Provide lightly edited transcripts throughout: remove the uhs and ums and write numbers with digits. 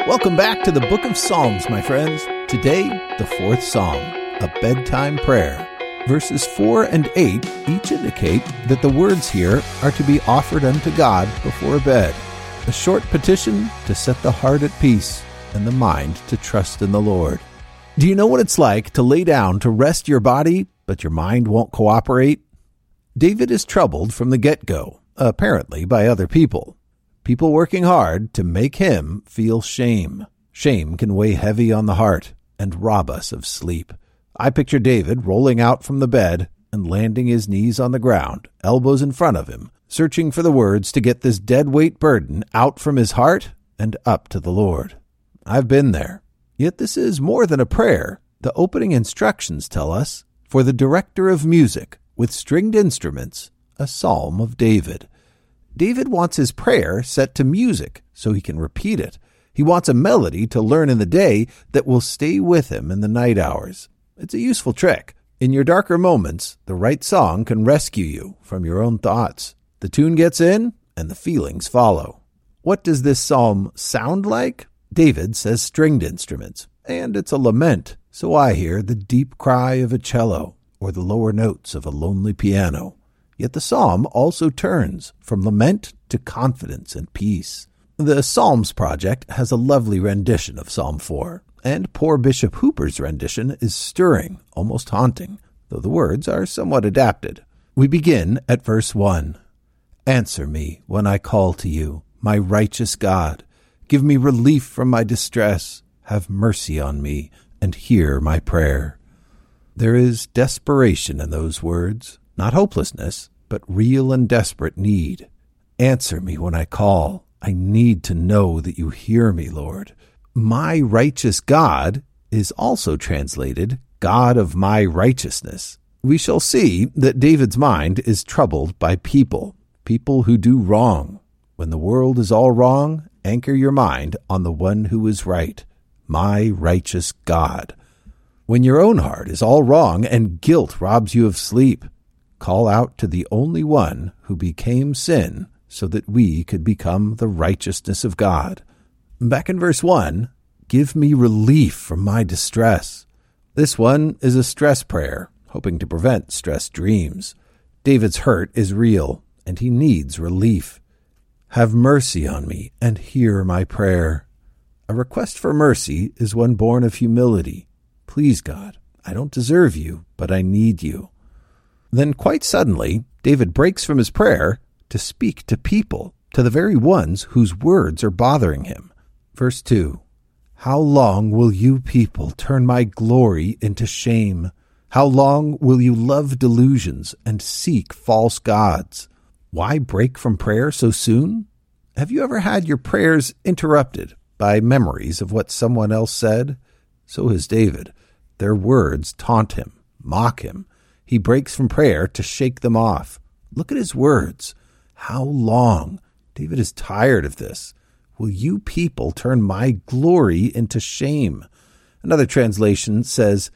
Welcome back to the Book of Psalms, my friends. Today, the fourth psalm, a bedtime prayer. Verses 4 and 8 each indicate that the words here are to be offered unto God before bed. A short petition to set the heart at peace and the mind to trust in the Lord. Do you know what it's like to lay down to rest your body, but your mind won't cooperate? David is troubled from the get-go, apparently by other people. People working hard to make him feel shame. Shame can weigh heavy on the heart and rob us of sleep. I picture David rolling out from the bed and landing his knees on the ground, elbows in front of him, searching for the words to get this dead weight burden out from his heart and up to the Lord. I've been there. Yet this is more than a prayer. The opening instructions tell us, for the director of music with stringed instruments, a psalm of David. David wants his prayer set to music so he can repeat it. He wants a melody to learn in the day that will stay with him in the night hours. It's a useful trick. In your darker moments, the right song can rescue you from your own thoughts. The tune gets in, and the feelings follow. What does this psalm sound like? David says stringed instruments, and it's a lament, so I hear the deep cry of a cello or the lower notes of a lonely piano. Yet the psalm also turns from lament to confidence and peace. The Psalms Project has a lovely rendition of Psalm 4, and poor Bishop Hooper's rendition is stirring, almost haunting, though the words are somewhat adapted. We begin at verse 1. Answer me when I call to you, my righteous God. Give me relief from my distress. Have mercy on me and hear my prayer. There is desperation in those words, not hopelessness, but real and desperate need. Answer me when I call. I need to know that you hear me, Lord. My righteous God is also translated God of my righteousness. We shall see that David's mind is troubled by people who do wrong. When the world is all wrong, anchor your mind on the one who is right, my righteous God. When your own heart is all wrong and guilt robs you of sleep, call out to the only one who became sin so that we could become the righteousness of God. Back in verse 1, give me relief from my distress. This one is a stress prayer, hoping to prevent stress dreams. David's hurt is real, and he needs relief. Have mercy on me and hear my prayer. A request for mercy is one born of humility. Please, God, I don't deserve you, but I need you. Then quite suddenly, David breaks from his prayer to speak to people, to the very ones whose words are bothering him. Verse 2, how long will you people turn my glory into shame? How long will you love delusions and seek false gods? Why break from prayer so soon? Have you ever had your prayers interrupted by memories of what someone else said? So has David. Their words taunt him, mock him. He breaks from prayer to shake them off. Look at his words. How long? David is tired of this. Will you people turn my glory into shame? Another translation says,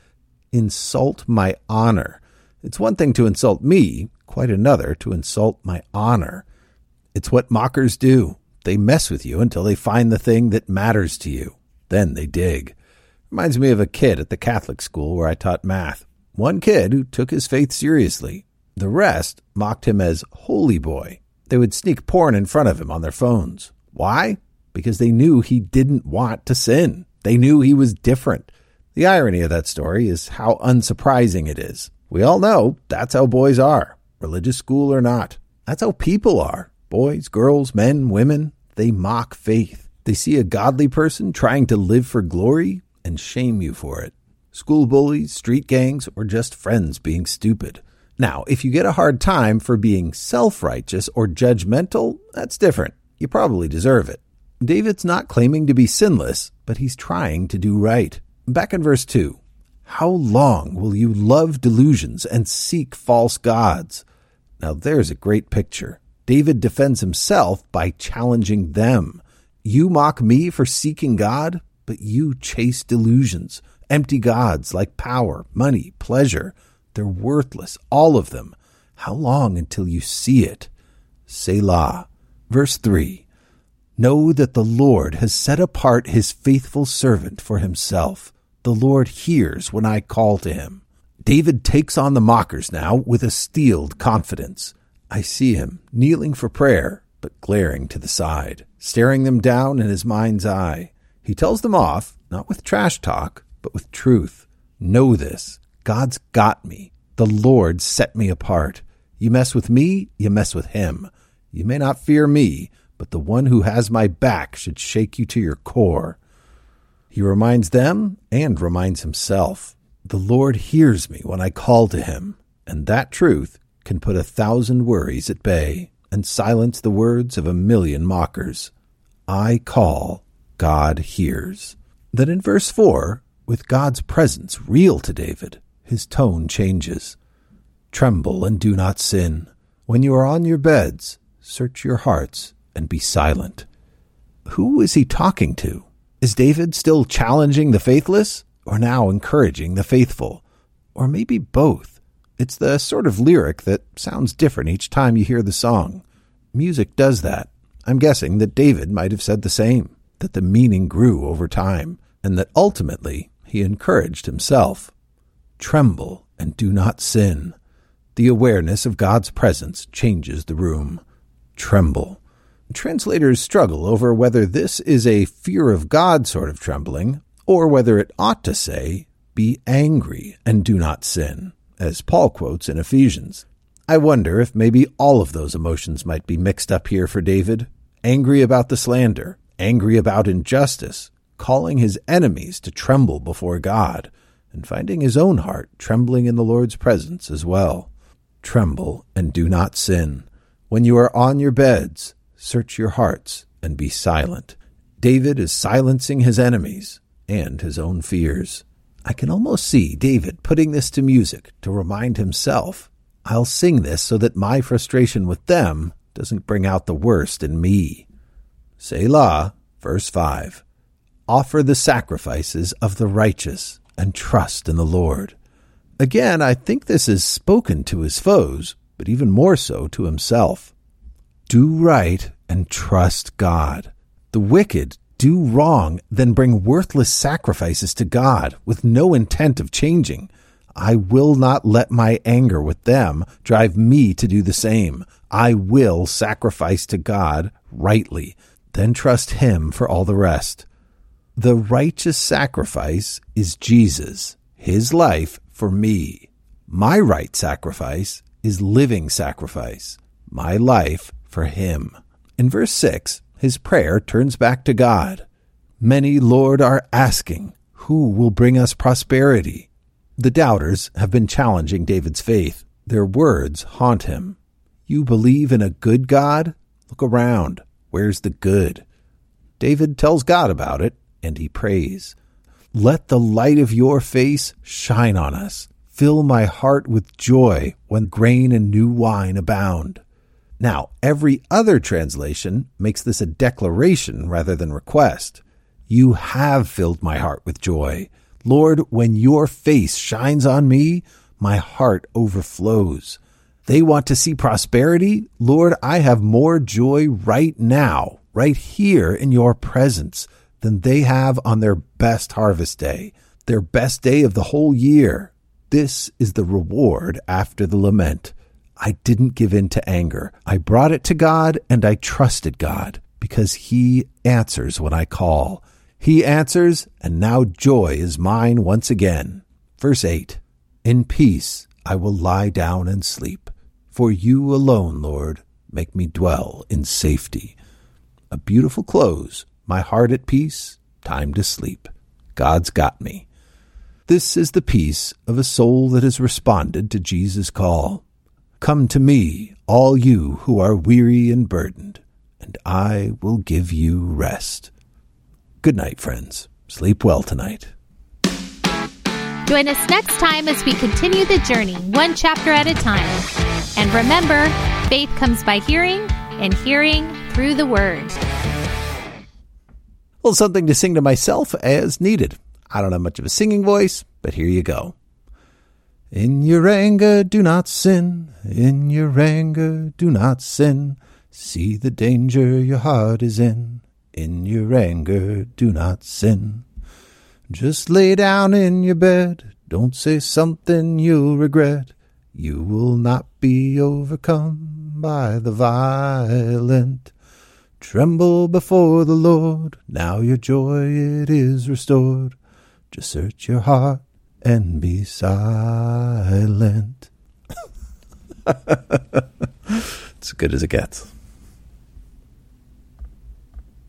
insult my honor. It's one thing to insult me, quite another to insult my honor. It's what mockers do. They mess with you until they find the thing that matters to you. Then they dig. Reminds me of a kid at the Catholic school where I taught math. One kid who took his faith seriously. The rest mocked him as holy boy. They would sneak porn in front of him on their phones. Why? Because they knew he didn't want to sin. They knew he was different. The irony of that story is how unsurprising it is. We all know that's how boys are, religious school or not. That's how people are. Boys, girls, men, women, they mock faith. They see a godly person trying to live for glory and shame you for it. School bullies, street gangs, or just friends being stupid. Now, if you get a hard time for being self-righteous or judgmental, that's different. You probably deserve it. David's not claiming to be sinless, but he's trying to do right. Back in verse 2, how long will you love delusions and seek false gods? Now there's a great picture. David defends himself by challenging them. You mock me for seeking God, but you chase delusions, empty gods like power, money, pleasure. They're worthless, all of them. How long until you see it? Selah. Verse 3, Know that the Lord has set apart his faithful servant for himself. The Lord hears when I call to him. David takes on the mockers now with a steeled confidence. I see him kneeling for prayer, but glaring to the side, staring them down in his mind's eye. He tells them off, not with trash talk, but with truth. Know this. God's got me. The Lord set me apart. You mess with me, you mess with him. You may not fear me, but the one who has my back should shake you to your core. He reminds them and reminds himself. The Lord hears me when I call to him, and that truth can put 1,000 worries at bay and silence the words of 1,000,000 mockers. I call, God hears. Then in verse 4, with God's presence real to David, his tone changes. Tremble and do not sin. When you are on your beds, search your hearts and be silent. Who is he talking to? Is David still challenging the faithless, or now encouraging the faithful? Or maybe both. It's the sort of lyric that sounds different each time you hear the song. Music does that. I'm guessing that David might have said the same, that the meaning grew over time, and that ultimately he encouraged himself. Tremble and do not sin. The awareness of God's presence changes the room. Tremble. Translators struggle over whether this is a fear of God sort of trembling, or whether it ought to say, be angry and do not sin, as Paul quotes in Ephesians. I wonder if maybe all of those emotions might be mixed up here for David. Angry about the slander, angry about injustice, calling his enemies to tremble before God, and finding his own heart trembling in the Lord's presence as well. Tremble and do not sin. When you are on your beds, search your hearts and be silent. David is silencing his enemies and his own fears. I can almost see David putting this to music to remind himself, I'll sing this so that my frustration with them doesn't bring out the worst in me. Selah, verse 5. Offer the sacrifices of the righteous and trust in the Lord. Again, I think this is spoken to his foes, but even more so to himself. Do right and trust God. The wicked do wrong, then bring worthless sacrifices to God with no intent of changing. I will not let my anger with them drive me to do the same. I will sacrifice to God rightly, then trust him for all the rest. The righteous sacrifice is Jesus, his life for me. My right sacrifice is living sacrifice, my life for him. In verse 6, his prayer turns back to God. Many, Lord, are asking, who will bring us prosperity? The doubters have been challenging David's faith. Their words haunt him. You believe in a good God? Look around. Where's the good? David tells God about it, and he prays. Let the light of your face shine on us. Fill my heart with joy when grain and new wine abound. Now, every other translation makes this a declaration rather than request. You have filled my heart with joy. Lord, when your face shines on me, my heart overflows. They want to see prosperity? Lord, I have more joy right now, right here in your presence, than they have on their best harvest day, their best day of the whole year. This is the reward after the lament. I didn't give in to anger. I brought it to God, and I trusted God, because he answers when I call. He answers, and now joy is mine once again. Verse 8, in peace I will lie down and sleep. For you alone, Lord, make me dwell in safety. A beautiful close, my heart at peace, time to sleep. God's got me. This is the peace of a soul that has responded to Jesus' call. Come to me, all you who are weary and burdened, and I will give you rest. Good night, friends. Sleep well tonight. Join us next time as we continue the journey, one chapter at a time. And remember, faith comes by hearing, and hearing through the Word. Well, something to sing to myself as needed. I don't have much of a singing voice, but here you go. In your anger, do not sin. In your anger, do not sin. See the danger your heart is in. In your anger, do not sin. Just lay down in your bed. Don't say something you'll regret. You will not be overcome by the violent. Tremble before the Lord. Now your joy it is restored. Just search your heart and be silent. It's as good as it gets.